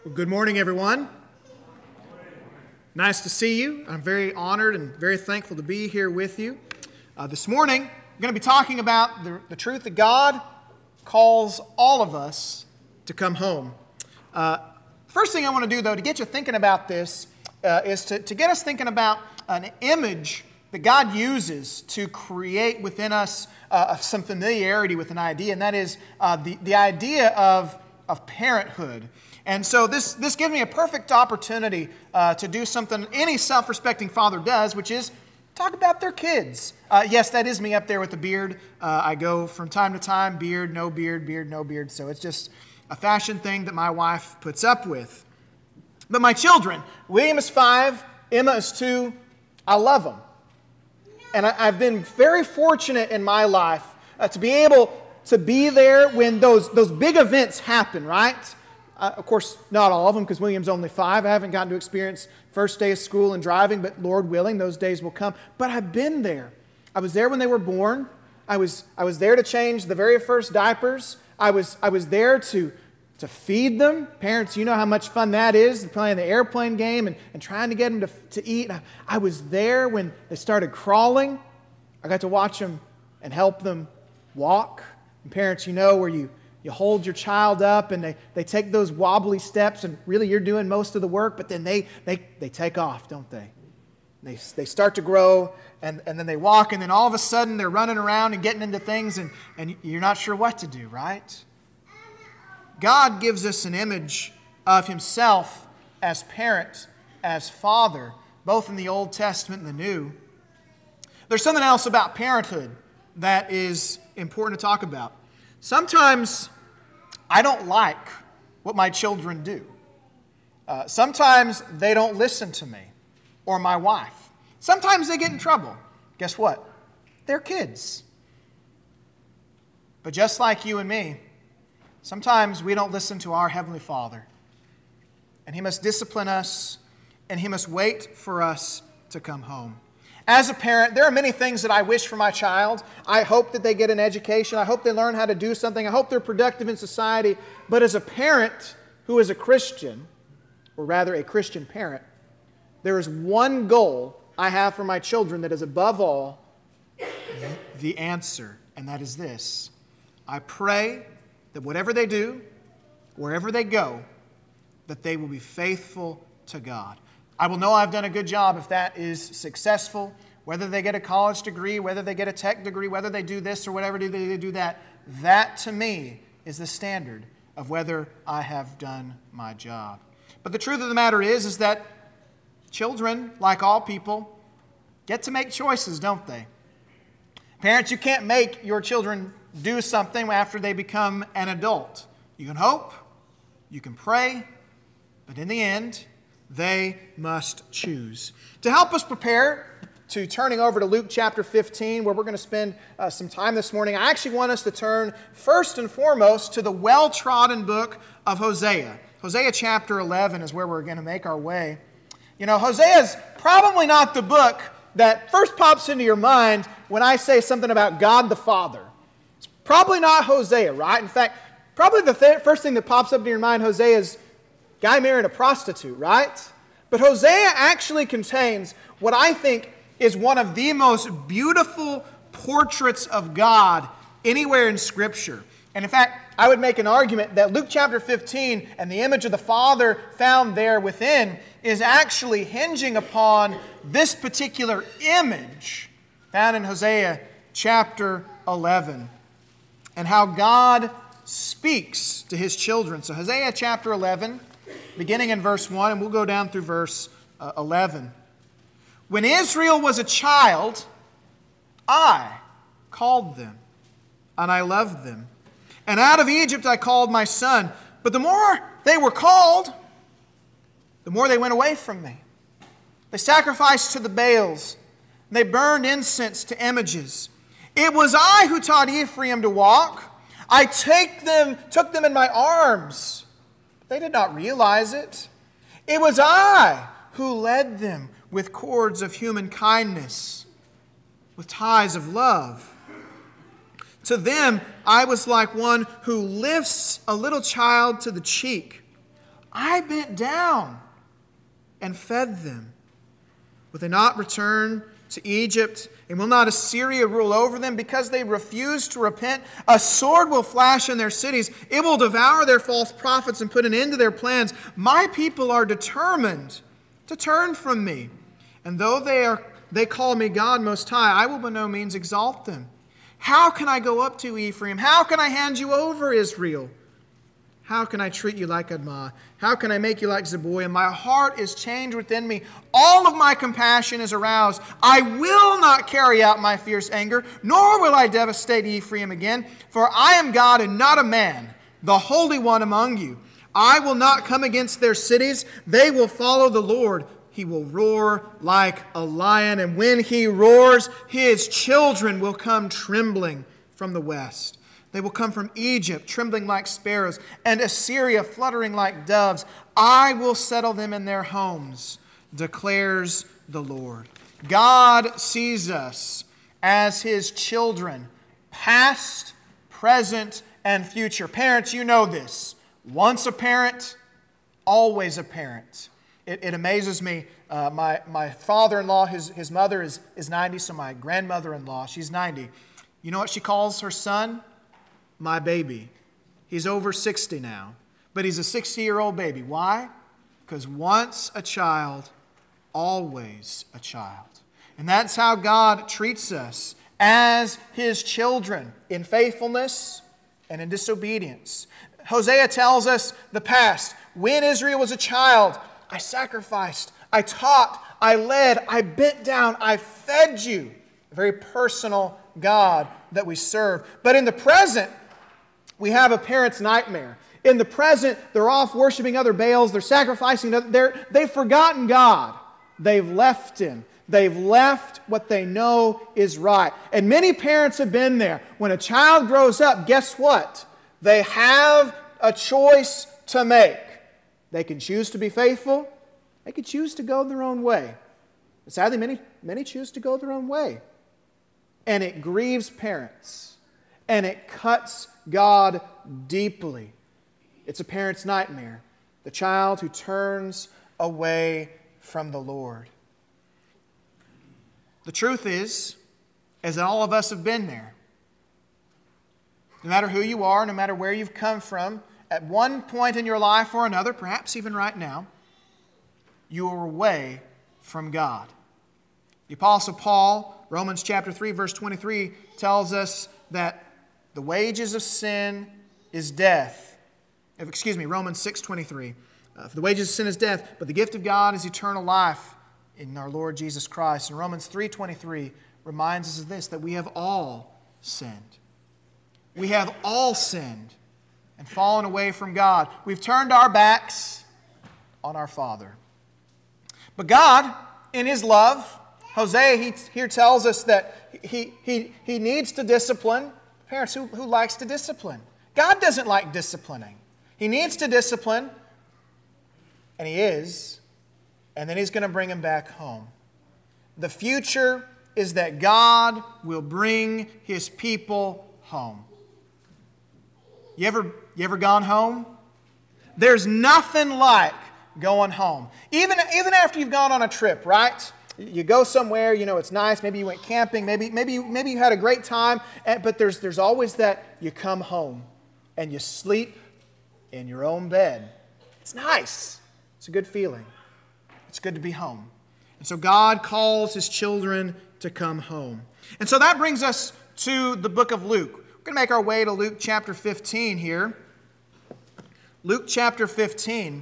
Well, good morning, everyone. Nice to see you. I'm very honored and very thankful to be here with you. This morning, I'm going to be talking about the truth that God calls all of us to come home. First thing I want to do, though, to get you thinking about this, is to get us thinking about an image that God uses to create within us some familiarity with an idea, and that is the idea of parenthood. And so this gives me a perfect opportunity to do something any self-respecting father does, which is talk about their kids. Yes, that is me up there with the beard. I go from time to time, beard, no beard, beard, no beard. So it's just a fashion thing that my wife puts up with. But my children, William is 5, Emma is 2. I love them. And I've been very fortunate in my life to be able to be there when those big events happen, right? Of course, not all of them, because William's only 5. I haven't gotten to experience first day of school and driving, but Lord willing, those days will come. But I've been there. I was there when they were born. I was there to change the very first diapers. I was there to feed them. Parents, you know how much fun that is, playing the airplane game and trying to get them to eat. I was there when they started crawling. I got to watch them and help them walk. And parents, you know where you hold your child up and they take those wobbly steps and really you're doing most of the work, but then they take off, don't they? They start to grow and then they walk and then all of a sudden they're running around and getting into things and you're not sure what to do, right? God gives us an image of Himself as parent, as father, both in the Old Testament and the New. There's something else about parenthood that is important to talk about. Sometimes I don't like what my children do. Sometimes they don't listen to me or my wife. Sometimes they get in trouble. Guess what? They're kids. But just like you and me, sometimes we don't listen to our Heavenly Father. And He must discipline us, and He must wait for us to come home. As a parent, there are many things that I wish for my child. I hope that they get an education. I hope they learn how to do something. I hope they're productive in society. But as a parent who is a Christian, or rather a Christian parent, there is one goal I have for my children that is above all the answer, and that is this. I pray that whatever they do, wherever they go, that they will be faithful to God. I will know I've done a good job if that is successful, whether they get a college degree, whether they get a tech degree, whether they do this or whatever they do that. That, to me, is the standard of whether I have done my job. But the truth of the matter is that children, like all people, get to make choices, don't they? Parents, you can't make your children do something after they become an adult. You can hope, you can pray, but in the end, they must choose. To help us prepare to turning over to Luke chapter 15, where we're going to spend some time this morning, I actually want us to turn first and foremost to the well-trodden book of Hosea. Hosea chapter 11 is where we're going to make our way. You know, Hosea is probably not the book that first pops into your mind when I say something about God the Father. It's probably not Hosea, right? In fact, probably the first thing that pops up in your mind, Hosea, is guy marrying a prostitute, right? But Hosea actually contains what I think is one of the most beautiful portraits of God anywhere in Scripture. And in fact, I would make an argument that Luke chapter 15 and the image of the Father found there within is actually hinging upon this particular image found in Hosea chapter 11 and how God speaks to His children. So Hosea chapter 11, beginning in verse 1, and we'll go down through verse 11. When Israel was a child, I called them, and I loved them. And out of Egypt I called my son. But the more they were called, the more they went away from me. They sacrificed to the Baals. They burned incense to images. It was I who taught Ephraim to walk. I took them in my arms. They did not realize it. It was I who led them with cords of human kindness, with ties of love. To them I was like one who lifts a little child to the cheek. I bent down and fed them. Will they not return to Egypt? And will not Assyria rule over them? Because they refuse to repent, a sword will flash in their cities. It will devour their false prophets and put an end to their plans. My people are determined to turn from me. And though they call me God Most High, I will by no means exalt them. How can I go up to Ephraim? How can I hand you over, Israel? How can I treat you like Admah? How can I make you like Zeboiim? My heart is changed within me. All of my compassion is aroused. I will not carry out my fierce anger, nor will I devastate Ephraim again. For I am God and not a man, the Holy One among you. I will not come against their cities. They will follow the Lord. He will roar like a lion, and when he roars, his children will come trembling from the west. They will come from Egypt, trembling like sparrows, and Assyria fluttering like doves. I will settle them in their homes, declares the Lord. God sees us as His children, past, present, and future. Parents, you know this. Once a parent, always a parent. It amazes me. My father-in-law, his mother is 90, so my grandmother-in-law, she's 90. You know what she calls her son? My baby. He's over 60 now, but he's a 60-year-old baby. Why? Because once a child, always a child. And that's how God treats us as His children, in faithfulness and in disobedience. Hosea tells us the past. When Israel was a child, I sacrificed, I taught, I led, I bent down, I fed you. A very personal God that we serve. But in the present, we have a parent's nightmare. In the present, they're off worshiping other Baals. They're sacrificing. They've forgotten God. They've left Him. They've left what they know is right. And many parents have been there. When a child grows up, guess what? They have a choice to make. They can choose to be faithful. They can choose to go their own way. But sadly, many choose to go their own way. And it grieves parents. And it cuts God deeply. It's a parent's nightmare. The child who turns away from the Lord. The truth is that all of us have been there. No matter who you are, no matter where you've come from, at one point in your life or another, perhaps even right now, you are away from God. The Apostle Paul, Romans chapter 3, verse 23, tells us that the wages of sin is death. Romans 6:23. For the wages of sin is death, but the gift of God is eternal life in our Lord Jesus Christ. And Romans 3:23 reminds us of this, that we have all sinned. We have all sinned and fallen away from God. We've turned our backs on our Father. But God, in His love, Hosea here tells us that He needs to discipline. Parents, who likes to discipline? God doesn't like disciplining. He needs to discipline, and He is, and then He's going to bring him back home. The future is that God will bring His people home. You ever gone home? There's nothing like going home. Even after you've gone on a trip, right? You go somewhere, it's nice. Maybe you went camping. Maybe you had a great time. But there's always that you come home and you sleep in your own bed. It's nice. It's a good feeling. It's good to be home. And so God calls His children to come home. And so that brings us to the book of Luke. We're going to make our way to Luke chapter 15 here. Luke chapter 15.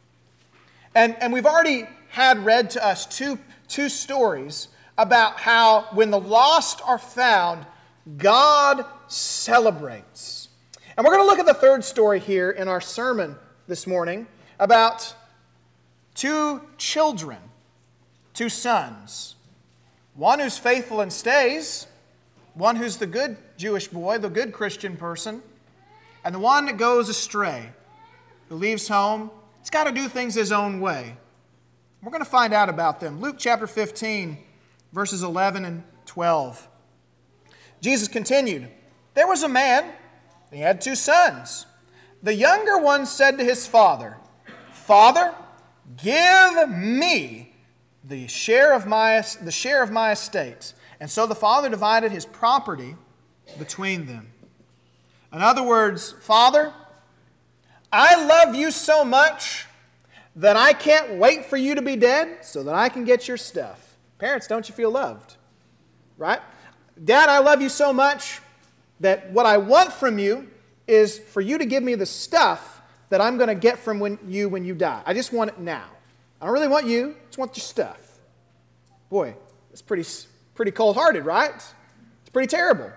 And we've already had read to us two stories about how when the lost are found, God celebrates. And we're going to look at the third story here in our sermon this morning about two children, two sons. One who's faithful and stays, one who's the good Jewish boy, the good Christian person, and the one that goes astray, who leaves home. He's got to do things his own way. We're going to find out about them. Luke chapter 15, verses 11 and 12. Jesus continued, "There was a man, he had two sons. The younger one said to his father, Father, give me the share of my estate. And so the father divided his property between them. In other words, Father, I love you so much that I can't wait for you to be dead so that I can get your stuff. Parents, don't you feel loved? Right? Dad, I love you so much that what I want from you is for you to give me the stuff that I'm going to get from when you die. I just want it now. I don't really want you. I just want your stuff. Boy, it's pretty cold-hearted, right? It's pretty terrible.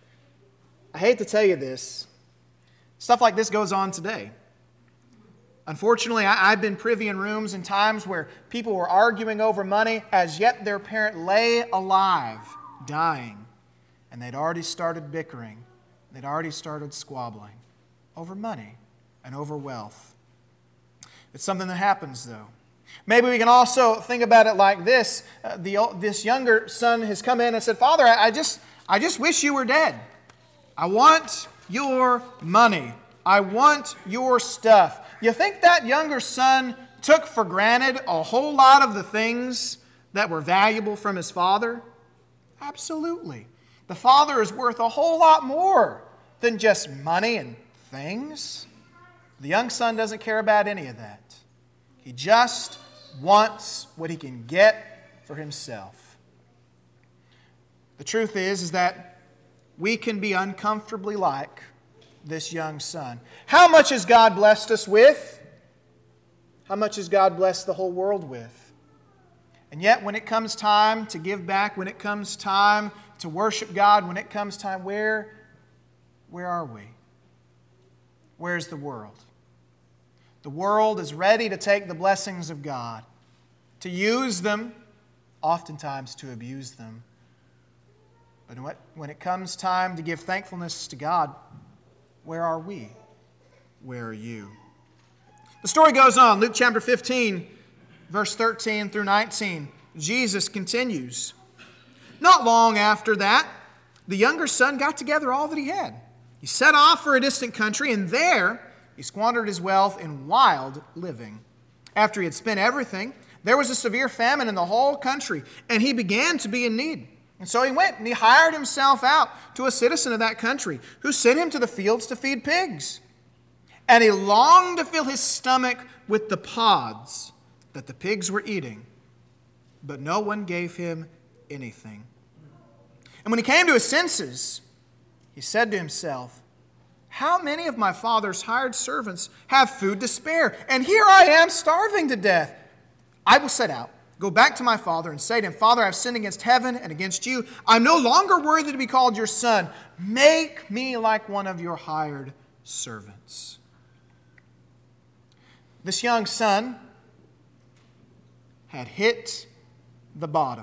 I hate to tell you this. Stuff like this goes on today. Unfortunately, I've been privy in rooms and times where people were arguing over money as yet their parent lay alive, dying, and they'd already started bickering. They'd already started squabbling over money and over wealth. It's something that happens, though. Maybe we can also think about it like this. This younger son has come in and said, Father, I just wish you were dead. I want your money. I want your stuff. You think that younger son took for granted a whole lot of the things that were valuable from his father? Absolutely. The father is worth a whole lot more than just money and things. The young son doesn't care about any of that. He just wants what he can get for himself. The truth is that we can be uncomfortably like this young son. How much has God blessed us with? How much has God blessed the whole world with? And yet when it comes time to give back, when it comes time to worship God, when it comes time, where are we? Where's the world? The world is ready to take the blessings of God, to use them, oftentimes to abuse them. But when it comes time to give thankfulness to God, where are we? Where are you? The story goes on. Luke chapter 15, verse 13 through 19. Jesus continues. Not long after that, the younger son got together all that he had. He set off for a distant country, and there he squandered his wealth in wild living. After he had spent everything, there was a severe famine in the whole country, and he began to be in need. And so he went and he hired himself out to a citizen of that country who sent him to the fields to feed pigs. And he longed to fill his stomach with the pods that the pigs were eating, but no one gave him anything. And when he came to his senses, he said to himself, how many of my father's hired servants have food to spare? And here I am starving to death. I will set out, go back to my father and say to him, Father, I have sinned against heaven and against you. I'm no longer worthy to be called your son. Make me like one of your hired servants. This young son had hit the bottom.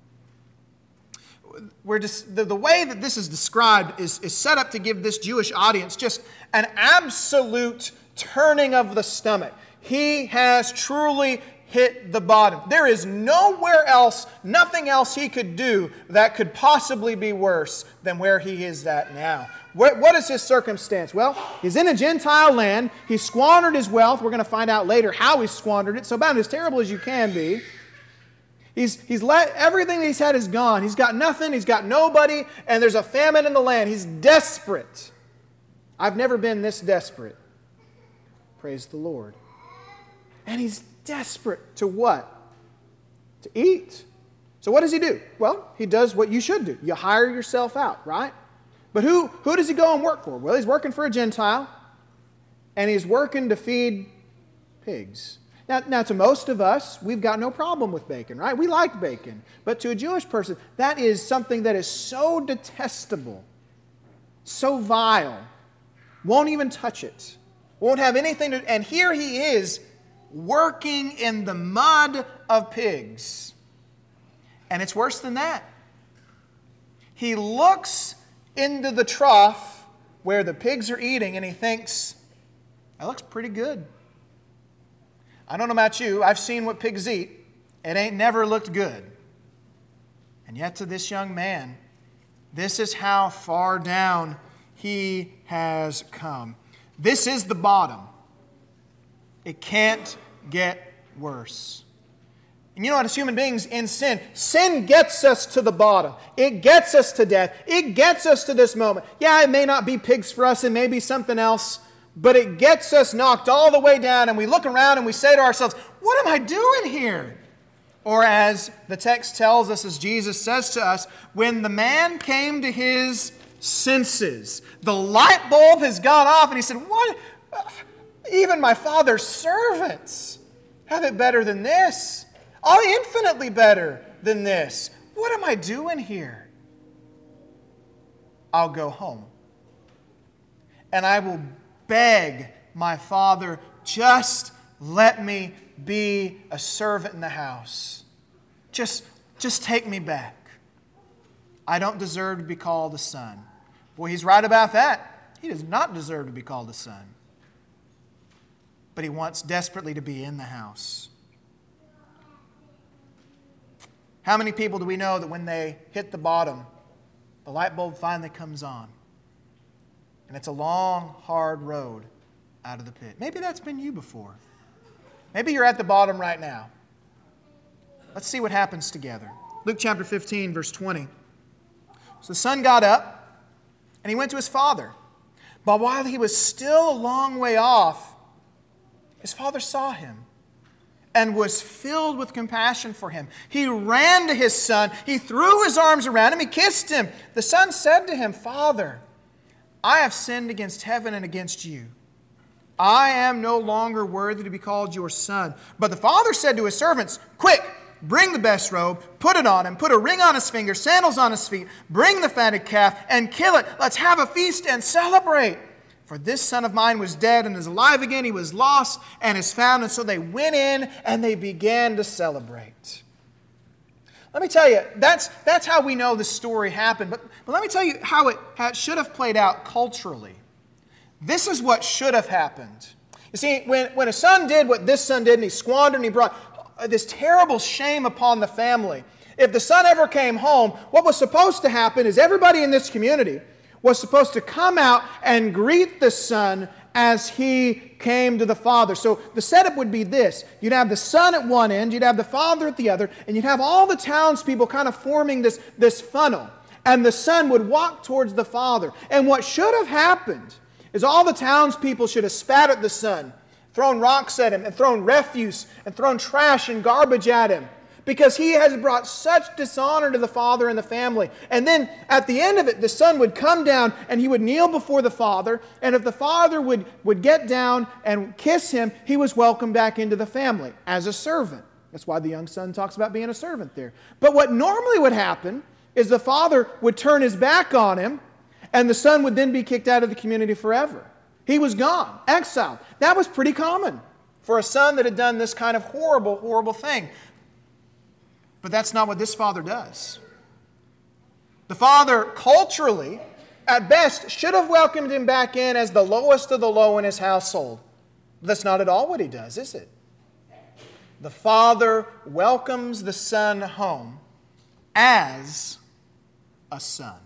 The way that this is described is set up to give this Jewish audience just an absolute turning of the stomach. He has truly hit the bottom. There is nowhere else, nothing else he could do that could possibly be worse than where he is at now. What is his circumstance? Well, he's in a Gentile land. He squandered his wealth. We're going to find out later how he squandered it. So about as terrible as you can be. He's let everything he's had is gone. He's got nothing. He's got nobody. And there's a famine in the land. He's desperate. I've never been this desperate. Praise the Lord. And he's desperate to what? To eat. So what does he do? Well, he does what you should do. You hire yourself out, right? But who does he go and work for? Well, he's working for a Gentile, and he's working to feed pigs. Now, to most of us, we've got no problem with bacon, right? We like bacon. But to a Jewish person, that is something that is so detestable, so vile, won't even touch it, won't have anything to... And here he is, working in the mud of pigs. And it's worse than that. He looks into the trough where the pigs are eating and he thinks, that looks pretty good. I don't know about you, I've seen what pigs eat. It ain't never looked good. And yet to this young man, this is how far down he has come. This is the bottom. It can't get worse. And you know what, as human beings in sin gets us to the bottom. It gets us to death. It gets us to this moment. Yeah, it may not be pigs for us, it may be something else, but it gets us knocked all the way down, and we look around and we say to ourselves, what am I doing here? Or as the text tells us, as Jesus says to us, when the man came to his senses, the light bulb has gone off, and he said, what? Even my father's servants have it better than this. Oh, infinitely better than this. What am I doing here? I'll go home. And I will beg my father, just let me be a servant in the house. Just take me back. I don't deserve to be called a son. Boy, he's right about that. He does not deserve to be called a son. But he wants desperately to be in the house. How many people do we know that when they hit the bottom, the light bulb finally comes on? And it's a long, hard road out of the pit. Maybe that's been you before. Maybe you're at the bottom right now. Let's see what happens together. Luke chapter 15, verse 20. So the son got up, and he went to his father. But while he was still a long way off, his father saw him and was filled with compassion for him. He ran to his son. He threw his arms around him. He kissed him. The son said to him, Father, I have sinned against heaven and against you. I am no longer worthy to be called your son. But the father said to his servants, Quick, bring the best robe, put it on him, put a ring on his finger, sandals on his feet, bring the fatted calf and kill it. Let's have a feast and celebrate. For this son of mine was dead and is alive again. He was lost and is found. And so they went in and they began to celebrate. Let me tell you, that's how we know this story happened. But let me tell you how it should have played out culturally. This is what should have happened. You see, when a son did what this son did, and he squandered and he brought this terrible shame upon the family, if the son ever came home, what was supposed to happen is everybody in this community was supposed to come out and greet the son as he came to the father. So the setup would be this. You'd have the son at one end, you'd have the father at the other, and you'd have all the townspeople kind of forming this funnel. And the son would walk towards the father. And what should have happened is all the townspeople should have spat at the son, thrown rocks at him, and thrown refuse, and thrown trash and garbage at him, because he has brought such dishonor to the father and the family. And then at the end of it, the son would come down and he would kneel before the father. And if the father would get down and kiss him, he was welcomed back into the family as a servant. That's why the young son talks about being a servant there. But what normally would happen is the father would turn his back on him, and the son would then be kicked out of the community forever. He was gone, exiled. That was pretty common for a son that had done this kind of horrible, horrible thing. But that's not what this father does. The father, culturally, at best, should have welcomed him back in as the lowest of the low in his household. But that's not at all what he does, is it? The father welcomes the son home as a son,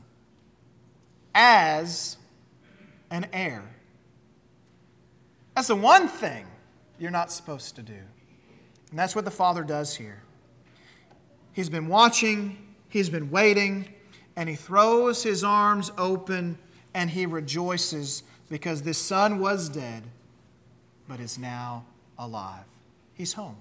as an heir. That's the one thing you're not supposed to do. And that's what the father does here. He's been watching, he's been waiting, and he throws his arms open and he rejoices because this son was dead but is now alive. He's home.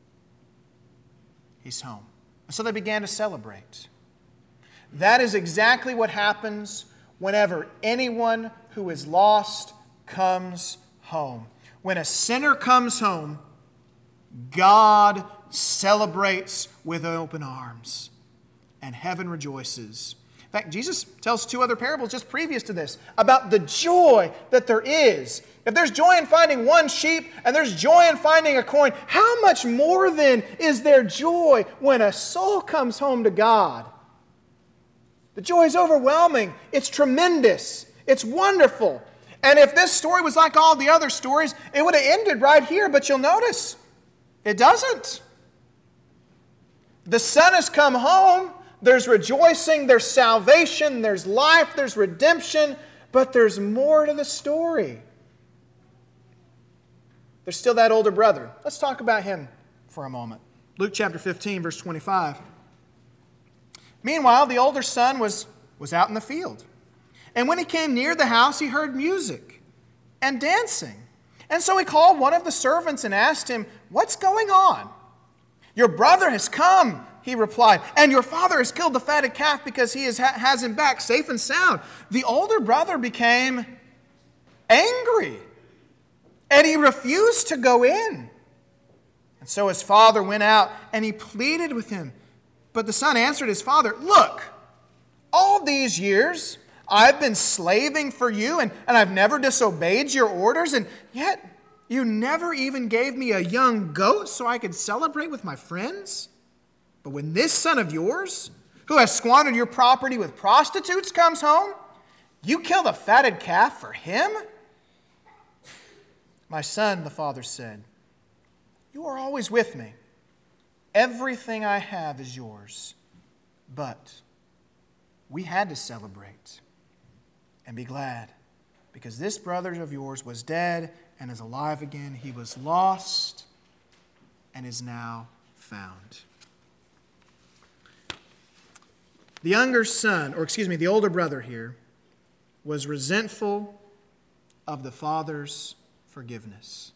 He's home. And so they began to celebrate. That is exactly what happens whenever anyone who is lost comes home. When a sinner comes home, God celebrates with open arms, and heaven rejoices. In fact, Jesus tells two other parables just previous to this about the joy that there is. If there's joy in finding one sheep and there's joy in finding a coin, how much more then is there joy when a soul comes home to God? The joy is overwhelming. It's tremendous. It's wonderful. And if this story was like all the other stories, it would have ended right here, but you'll notice it doesn't. The son has come home. There's rejoicing, there's salvation, there's life, there's redemption, but there's more to the story. There's still that older brother. Let's talk about him for a moment. Luke chapter 15, verse 25. Meanwhile, the older son was out in the field. And when he came near the house, he heard music and dancing. And so he called one of the servants and asked him, "What's going on?" "Your brother has come," he replied, "and your father has killed the fatted calf because he has him back safe and sound." The older brother became angry, and he refused to go in. And so his father went out, and he pleaded with him. But the son answered his father, "Look, all these years I've been slaving for you, and I've never disobeyed your orders, and yet you never even gave me a young goat so I could celebrate with my friends. But when this son of yours, who has squandered your property with prostitutes, comes home, you kill the fatted calf for him?" "My son," the father said, "you are always with me. Everything I have is yours. But we had to celebrate and be glad, because this brother of yours was dead and is alive again. He was lost and is now found." The the older brother here was resentful of the father's forgiveness.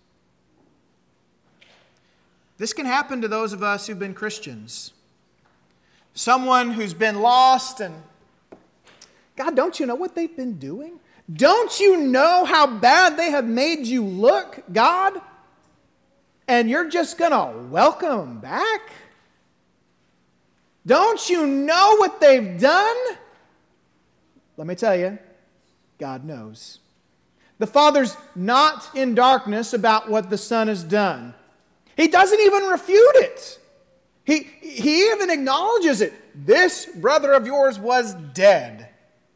This can happen to those of us who've been Christians. Someone who's been lost and, "God, don't you know what they've been doing? Don't you know how bad they have made you look, God? And you're just going to welcome them back? Don't you know what they've done?" Let me tell you, God knows. The Father's not in darkness about what the Son has done. He doesn't even refute it. He even acknowledges it. "This brother of yours was dead."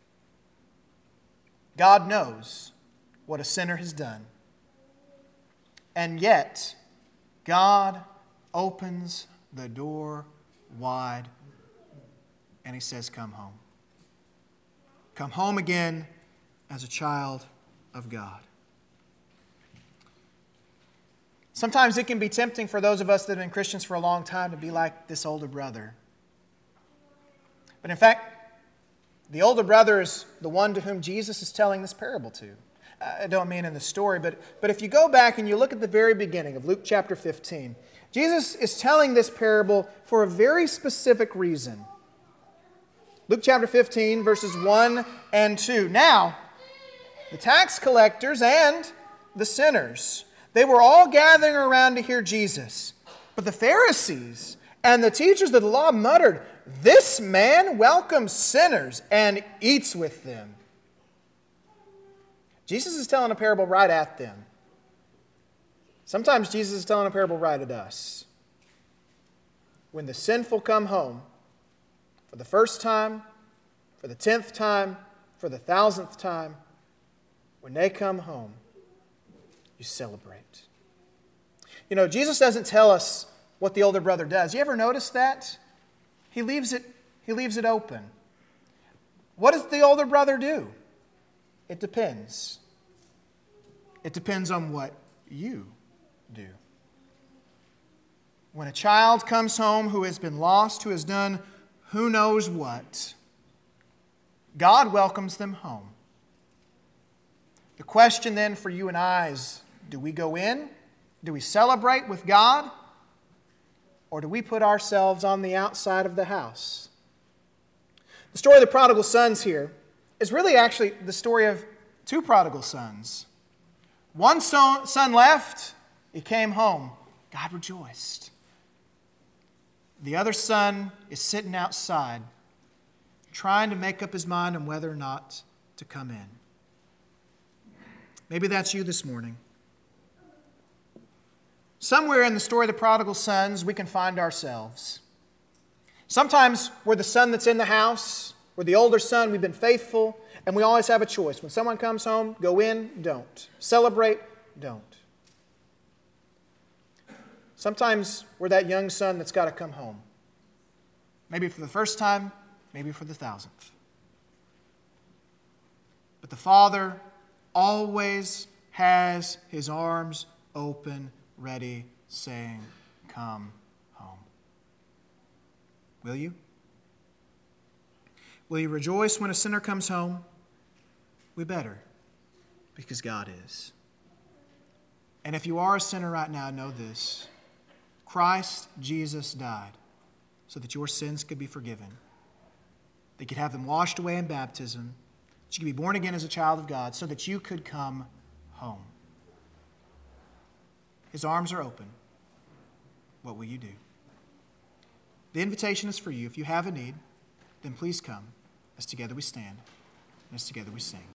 God knows what a sinner has done. And yet, God opens the door wide and He says, "Come home. Come home again as a child of God." Sometimes it can be tempting for those of us that have been Christians for a long time to be like this older brother. But in fact, the older brother is the one to whom Jesus is telling this parable to. I don't mean in the story, but if you go back and you look at the very beginning of Luke chapter 15, Jesus is telling this parable for a very specific reason. Luke chapter 15, verses 1 and 2. "Now, the tax collectors and the sinners, they were all gathering around to hear Jesus. But the Pharisees and the teachers of the law muttered, 'This man welcomes sinners and eats with them.'" Jesus is telling a parable right at them. Sometimes Jesus is telling a parable right at us. When the sinful come home, for the first time, for the 10th time, for the 1000th time, when they come home, you celebrate. You know, Jesus doesn't tell us what the older brother does. You ever notice that? He leaves it open. What does the older brother do? It depends. It depends on what you do. When a child comes home who has been lost, who has done who knows what, God welcomes them home. The question then for you and I is, do we go in? Do we celebrate with God? Or do we put ourselves on the outside of the house? The story of the prodigal sons here is really actually the story of two prodigal sons. One son left, he came home. God rejoiced. The other son is sitting outside, trying to make up his mind on whether or not to come in. Maybe that's you this morning. Somewhere in the story of the prodigal sons, we can find ourselves. Sometimes we're the son that's in the house. We're the older son. We've been faithful. And we always have a choice. When someone comes home, go in, don't. Celebrate, don't. Sometimes we're that young son that's got to come home. Maybe for the first time, maybe for the 1000th. But the Father always has His arms open, ready, saying, "Come home." Will you? Will you rejoice when a sinner comes home? We better, because God is. And if you are a sinner right now, know this: Christ Jesus died so that your sins could be forgiven, that you could have them washed away in baptism, that you could be born again as a child of God, so that you could come home. His arms are open. What will you do? The invitation is for you. If you have a need, then please come as together we stand and as together we sing.